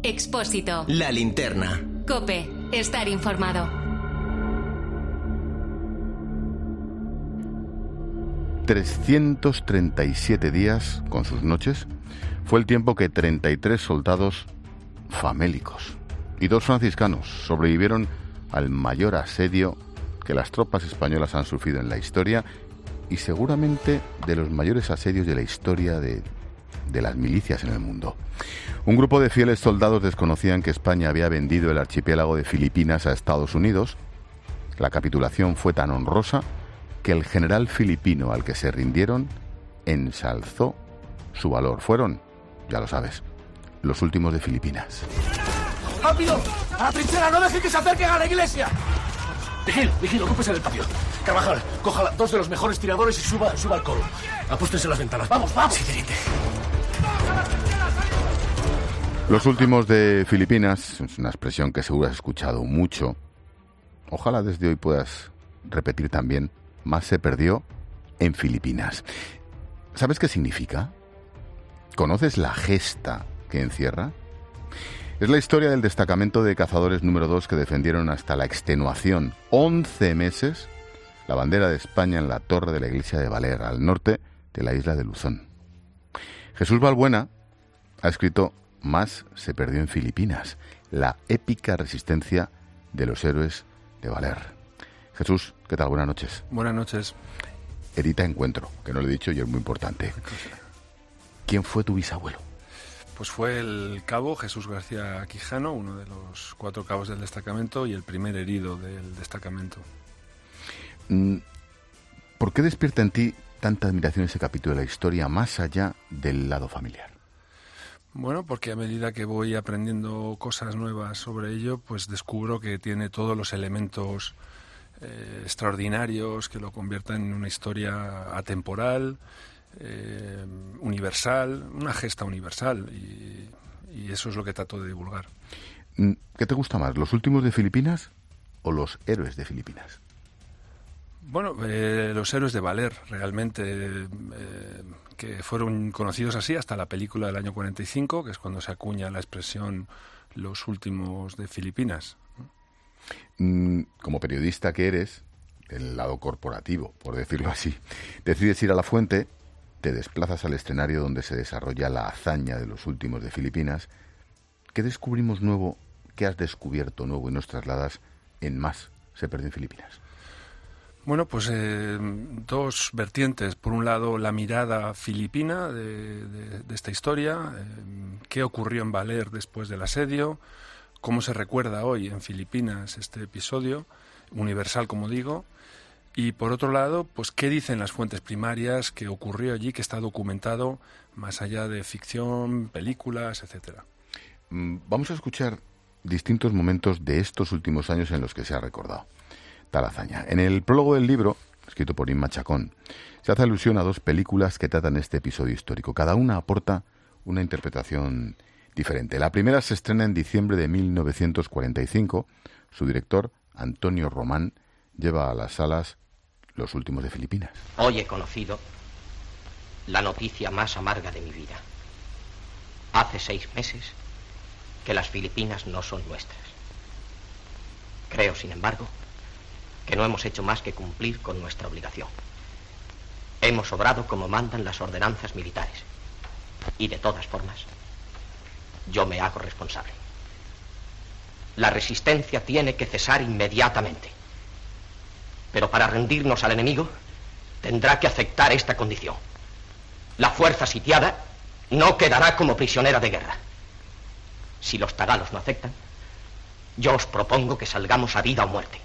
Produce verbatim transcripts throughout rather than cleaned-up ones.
Expósito. La Linterna. COPE. Estar informado. trescientos treinta y siete días, con sus noches, fue el tiempo que treinta y tres soldados famélicos y dos franciscanos sobrevivieron al mayor asedio que las tropas españolas han sufrido en la historia y seguramente de los mayores asedios de la historia de, de las milicias en el mundo. Un grupo de fieles soldados desconocían que España había vendido el archipiélago de Filipinas a Estados Unidos. La capitulación fue tan honrosa que el general filipino al que se rindieron ensalzó su valor. Fueron, ya lo sabes, los últimos de Filipinas. ¡Rápido! ¡A la trinchera! ¡No dejen que se acerquen a la iglesia! Vigil, vigil, ocúpese del patio. Carvajal, coja dos de los mejores tiradores y suba, suba al coro. Apústense las ventanas. ¡Vamos, vamos! Sí, teniente. Los últimos de Filipinas es una expresión que seguro has escuchado mucho. Ojalá desde hoy puedas repetir también: más se perdió en Filipinas. ¿Sabes qué significa? ¿Conoces la gesta que encierra? Es la historia del destacamento de cazadores número dos que defendieron hasta la extenuación, once meses, la bandera de España en la torre de la iglesia de Valer, al norte de la isla de Luzón. Jesús Balbuena ha escrito Más se perdió en Filipinas, la épica resistencia de los héroes de Valer. Jesús, ¿qué tal? Buenas noches. Buenas noches. Edita Encuentro, que no lo he dicho y es muy importante. ¿Quién fue tu bisabuelo? Pues fue el cabo Jesús García Quijano, uno de los cuatro cabos del destacamento y el primer herido del destacamento. ¿Por qué despierta en ti tanta admiración ese capítulo de la historia más allá del lado familiar? Bueno, porque a medida que voy aprendiendo cosas nuevas sobre ello, pues descubro que tiene todos los elementos eh, extraordinarios que lo conviertan en una historia atemporal, eh, universal, una gesta universal, y, y eso es lo que trato de divulgar. ¿Qué te gusta más, los últimos de Filipinas o los héroes de Filipinas? Bueno, eh, los héroes de Valer, realmente, eh, que fueron conocidos así hasta la película del año cuarenta y cinco, que es cuando se acuña la expresión los últimos de Filipinas. Como periodista que eres, del lado corporativo, por decirlo así, decides ir a la fuente, te desplazas al escenario donde se desarrolla la hazaña de los últimos de Filipinas. ¿Qué descubrimos nuevo, qué has descubierto nuevo y nos trasladas en Más se perdió en Filipinas? Bueno, pues eh, dos vertientes. Por un lado, la mirada filipina de, de, de esta historia, eh, qué ocurrió en Valer después del asedio, cómo se recuerda hoy en Filipinas este episodio, universal como digo, y por otro lado, pues qué dicen las fuentes primarias que ocurrió allí, que está documentado más allá de ficción, películas, etcétera. Vamos a escuchar distintos momentos de estos últimos años en los que se ha recordado tal hazaña. En el prólogo del libro, escrito por Inma Chacón, se hace alusión a dos películas que tratan este episodio histórico. Cada una aporta una interpretación diferente. La primera se estrena en diciembre de mil novecientos cuarenta y cinco. Su director, Antonio Román, lleva a las salas Los últimos de Filipinas. Hoy he conocido la noticia más amarga de mi vida. Hace seis meses que las Filipinas no son nuestras. Creo, sin embargo, que no hemos hecho más que cumplir con nuestra obligación. Hemos obrado como mandan las ordenanzas militares. Y de todas formas, yo me hago responsable. La resistencia tiene que cesar inmediatamente. Pero para rendirnos al enemigo, tendrá que aceptar esta condición. La fuerza sitiada no quedará como prisionera de guerra. Si los tagalos no aceptan, yo os propongo que salgamos a vida o muerte.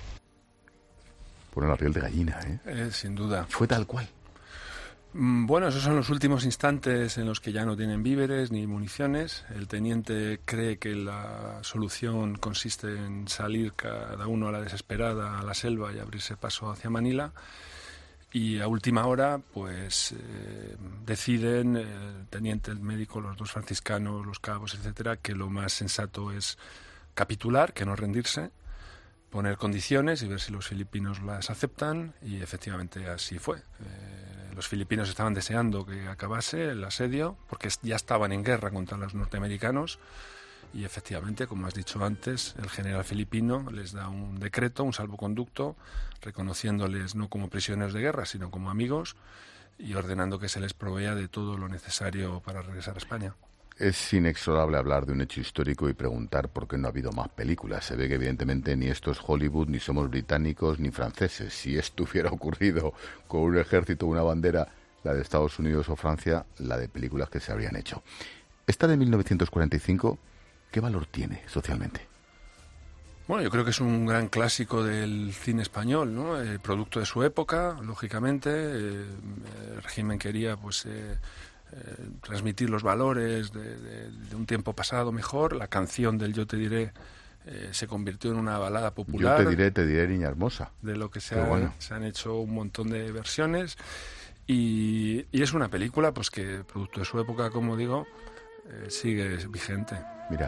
Pone la piel de gallina, ¿eh? Eh, sin duda. Fue tal cual. Bueno, esos son los últimos instantes en los que ya no tienen víveres ni municiones. El teniente cree que la solución consiste en salir cada uno a la desesperada a la selva y abrirse paso hacia Manila. Y a última hora, pues, eh, deciden, el teniente, el médico, los dos franciscanos, los cabos, etcétera, que lo más sensato es capitular, que no rendirse, poner condiciones y ver si los filipinos las aceptan, y efectivamente así fue. Eh, los filipinos estaban deseando que acabase el asedio, porque ya estaban en guerra contra los norteamericanos, Y efectivamente, como has dicho antes, el general filipino les da un decreto, un salvoconducto, reconociéndoles no como prisioneros de guerra, sino como amigos, y ordenando que se les provea de todo lo necesario para regresar a España. Es inexorable hablar de un hecho histórico y preguntar por qué no ha habido más películas. Se ve que evidentemente ni esto es Hollywood, ni somos británicos, ni franceses. Si esto hubiera ocurrido con un ejército, una bandera, la de Estados Unidos o Francia, la de películas que se habrían hecho. Esta de mil novecientos cuarenta y cinco... ¿qué valor tiene socialmente? Bueno, yo creo que es un gran clásico del cine español, ¿no? El producto de su época, lógicamente. Eh, el régimen quería, pues, eh, eh, transmitir los valores de, de, de un tiempo pasado mejor. La canción del Yo te diré eh, se convirtió en una balada popular. Yo te diré, te diré, niña hermosa. De lo que se, ha, bueno. se han hecho un montón de versiones. Y, y es una película, pues, que producto de su época, como digo, eh, sigue vigente. Mira.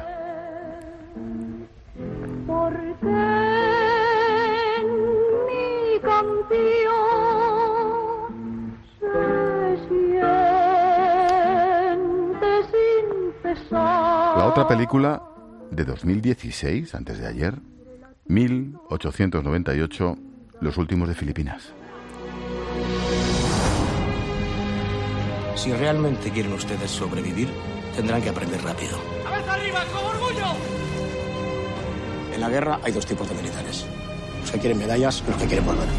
Porque en mi canción se siente sin cesar. La otra película de dos mil dieciséis, antes de ayer, mil ochocientos noventa y ocho, Los últimos de Filipinas. Si realmente quieren ustedes sobrevivir, tendrán que aprender rápido. ¡Cabeza arriba, con orgullo! En la guerra hay dos tipos de militares. Los que quieren medallas y los que quieren volver.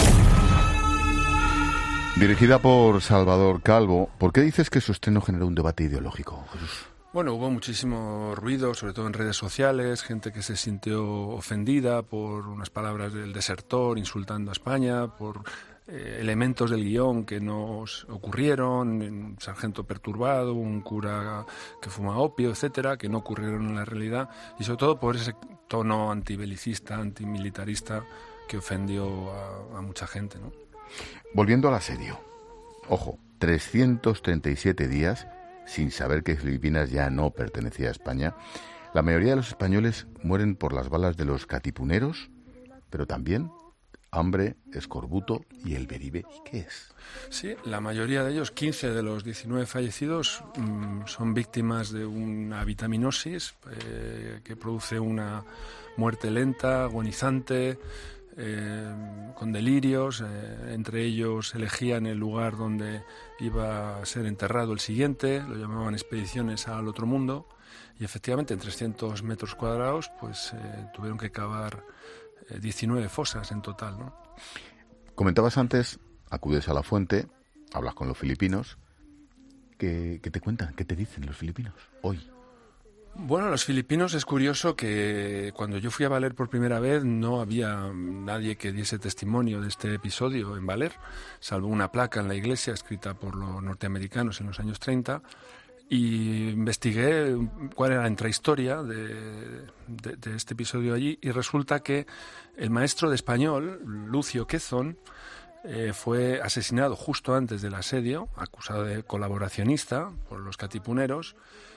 Dirigida por Salvador Calvo, ¿por qué dices que su estreno generó un debate ideológico, Jesús? Bueno, hubo muchísimo ruido, sobre todo en redes sociales, gente que se sintió ofendida por unas palabras del desertor insultando a España, por eh, elementos del guión que nos ocurrieron, un sargento perturbado, un cura que fuma opio, etcétera, que no ocurrieron en la realidad, y sobre todo por ese tono antibelicista, antimilitarista que ofendió a, a mucha gente, ¿no? Volviendo al asedio. Ojo, trescientos treinta y siete días sin saber que Filipinas ya no pertenecía a España. La mayoría de los españoles mueren por las balas de los catipuneros, pero también hambre, escorbuto y el beribe. ¿Y qué es? Sí, la mayoría de ellos, quince de los diecinueve fallecidos, mmm, son víctimas de una vitaminosis eh, que produce una muerte lenta, agonizante, eh, con delirios. Eh, entre ellos elegían el lugar donde iba a ser enterrado el siguiente, lo llamaban expediciones al otro mundo, y efectivamente en trescientos metros cuadrados pues eh, tuvieron que cavar eh, diecinueve fosas en total, ¿no? Comentabas antes, acudes a la fuente, hablas con los filipinos. ¿Qué, qué te cuentan? ¿Qué te dicen los filipinos hoy? Bueno, los filipinos es curioso que cuando yo fui a Valer por primera vez no había nadie que diese testimonio de este episodio en Valer, salvo una placa en la iglesia escrita por los norteamericanos en los años treinta, y investigué cuál era la intrahistoria de, de, de este episodio allí, y resulta que el maestro de español, Lucio Quezón, eh, fue asesinado justo antes del asedio, acusado de colaboracionista por los catipuneros.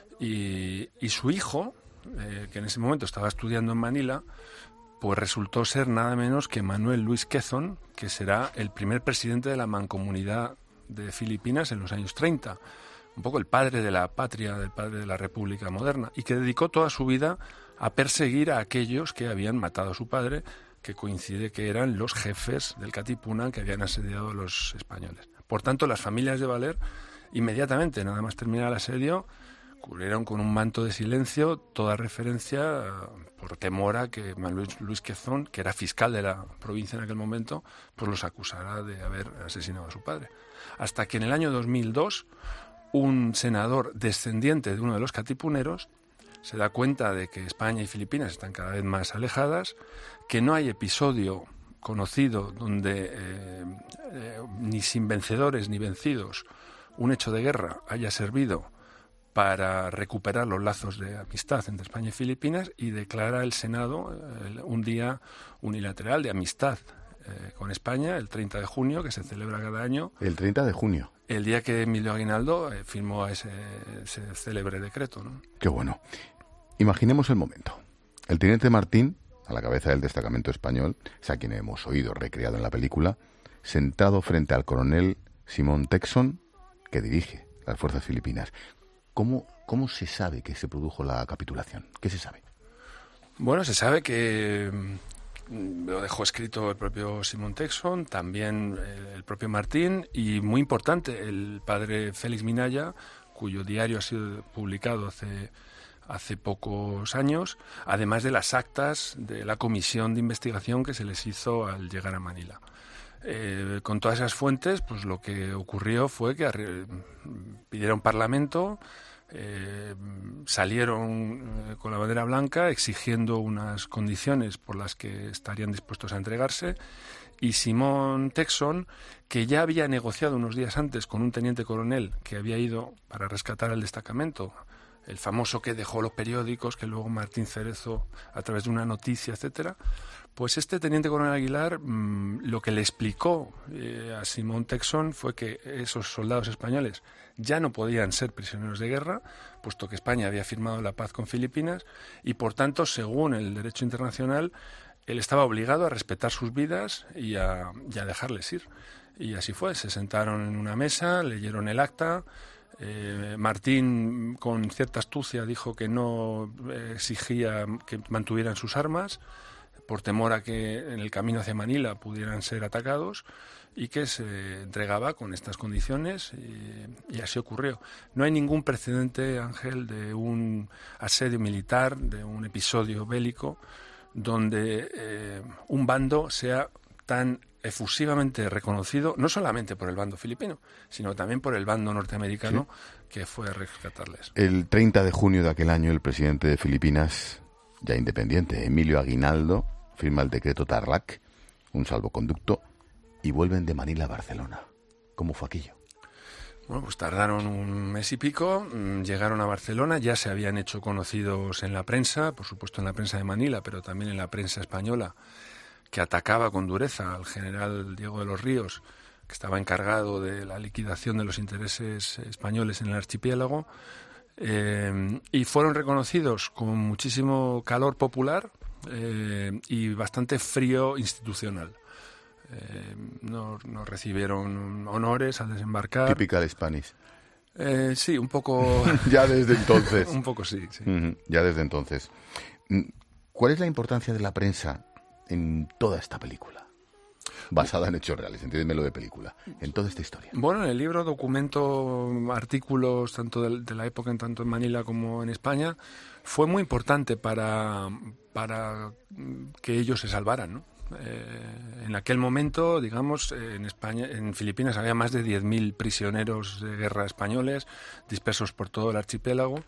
Y, y su hijo, eh, que en ese momento estaba estudiando en Manila, pues resultó ser nada menos que Manuel Luis Quezón, que será el primer presidente de la Mancomunidad de Filipinas en los años treinta, un poco el padre de la patria, del padre de la República moderna, y que dedicó toda su vida a perseguir a aquellos que habían matado a su padre, que coincide que eran los jefes del Katipunan que habían asediado a los españoles. Por tanto, las familias de Valer, inmediatamente, nada más terminar el asedio, cubrieron con un manto de silencio toda referencia por temor a que Manuel Luis Quezón, que era fiscal de la provincia en aquel momento, pues los acusara de haber asesinado a su padre. Hasta que en el año dos mil dos, un senador descendiente de uno de los catipuneros se da cuenta de que España y Filipinas están cada vez más alejadas, que no hay episodio conocido donde eh, eh, ni sin vencedores ni vencidos un hecho de guerra haya servido para recuperar los lazos de amistad entre España y Filipinas, y declara el Senado eh, un día unilateral de amistad eh, con España, el treinta de junio, que se celebra cada año. El treinta de junio. El día que Emilio Aguinaldo eh, firmó ese, ese célebre decreto, ¿no? Qué bueno. Imaginemos el momento. El teniente Martín, a la cabeza del destacamento español, es a quien hemos oído recreado en la película, sentado frente al coronel Simón Texon, que dirige las fuerzas filipinas. ¿Cómo, ¿Cómo se sabe que se produjo la capitulación? ¿Qué se sabe? Bueno, se sabe que mm, lo dejó escrito el propio Simon Texon, también eh, el propio Martín, y muy importante, el padre Félix Minaya, cuyo diario ha sido publicado hace, hace pocos años, además de las actas de la comisión de investigación que se les hizo al llegar a Manila. Eh, con todas esas fuentes, pues lo que ocurrió fue que arri- pidieron parlamento, eh, salieron eh, con la bandera blanca exigiendo unas condiciones por las que estarían dispuestos a entregarse, y Simon Texon, que ya había negociado unos días antes con un teniente coronel que había ido para rescatar al destacamento, el famoso que dejó los periódicos, que luego Martín Cerezo, a través de una noticia, etcétera, pues este teniente coronel Aguilar mmm, lo que le explicó eh, a Simon Texon fue que esos soldados españoles ya no podían ser prisioneros de guerra, puesto que España había firmado la paz con Filipinas, y por tanto, según el derecho internacional, él estaba obligado a respetar sus vidas y a, y a dejarles ir. Y así fue, se sentaron en una mesa, leyeron el acta. Eh, Martín, con cierta astucia, dijo que no eh, exigía que mantuvieran sus armas por temor a que en el camino hacia Manila pudieran ser atacados, y que se entregaba con estas condiciones, y, y así ocurrió. No hay ningún precedente, Ángel, de un asedio militar, de un episodio bélico, donde eh, un bando sea tan efusivamente reconocido, no solamente por el bando filipino, sino también por el bando norteamericano, sí, que fue a rescatarles. El treinta de junio de aquel año, el presidente de Filipinas, ya independiente, Emilio Aguinaldo, firma el decreto Tarlac, un salvoconducto, y vuelven de Manila a Barcelona. ¿Cómo fue aquello? Bueno, pues tardaron un mes y pico, llegaron a Barcelona, ya se habían hecho conocidos en la prensa, por supuesto en la prensa de Manila, pero también en la prensa española, que atacaba con dureza al general Diego de los Ríos, que estaba encargado de la liquidación de los intereses españoles en el archipiélago, eh, y fueron reconocidos con muchísimo calor popular eh, y bastante frío institucional. Eh, no, no recibieron honores al desembarcar. Typical Spanish. Eh, sí, un poco... Ya desde entonces. Un poco sí, sí. Uh-huh, ya desde entonces. ¿Cuál es la importancia de la prensa en toda esta película? Basada en hechos reales, entiéndeme lo de película, en toda esta historia. Bueno, en el libro documento artículos tanto de, de la época, tanto en Manila como en España. Fue muy importante para, para que ellos se salvaran, ¿no? Eh, en aquel momento, digamos, eh, en España, en Filipinas había más de diez mil prisioneros de guerra españoles dispersos por todo el archipiélago,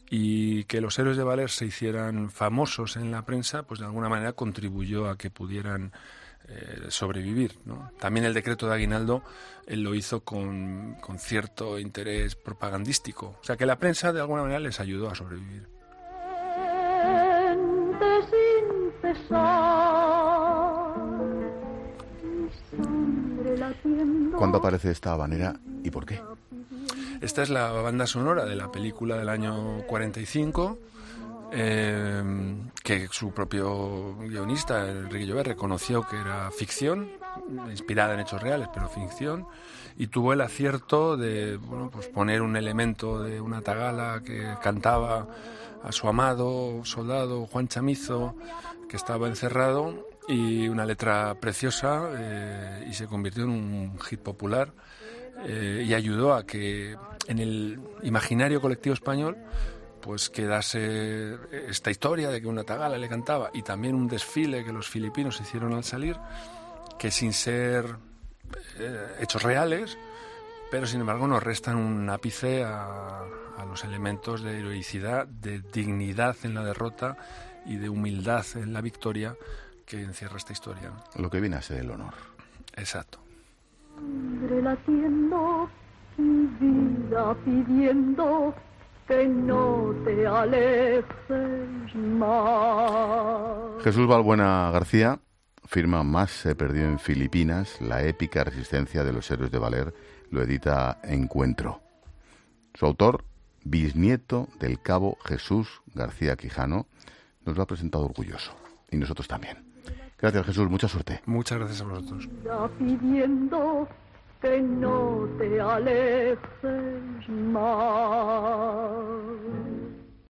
y que los héroes de Valer se hicieran famosos en la prensa, pues de alguna manera contribuyó a que pudieran eh, sobrevivir, ¿no? También el decreto de Aguinaldo él lo hizo con, con cierto interés propagandístico, o sea que la prensa de alguna manera les ayudó a sobrevivir. Sin pesar, mi sangre latiendo. ¿Cuándo aparece esta habanera y por qué? Esta es la banda sonora de la película del año cuarenta y cinco, eh, que su propio guionista, Enrique Llobet, reconoció que era ficción, inspirada en hechos reales, pero ficción, y tuvo el acierto de bueno, pues poner un elemento de una tagala que cantaba a su amado soldado Juan Chamizo, que estaba encerrado, y una letra preciosa, eh, y se convirtió en un hit popular, eh, y ayudó a que en el imaginario colectivo español pues quedase esta historia de que una tagala le cantaba, y también un desfile que los filipinos hicieron al salir, que sin ser eh, hechos reales, pero sin embargo nos restan un ápice a, a los elementos de heroicidad, de dignidad en la derrota y de humildad en la victoria que encierra esta historia. Lo que viene a ser el honor. Exacto. Sangre latiendo, mi vida pidiendo que no te alejes más. Jesús Balbuena García firma Más se perdió en Filipinas, la épica resistencia de los héroes de Valer, lo edita Encuentro. Su autor, bisnieto del cabo Jesús García Quijano, nos lo ha presentado orgulloso, y nosotros también. Gracias, Jesús, mucha suerte. Muchas gracias a vosotros. Pidiendo que no te alejes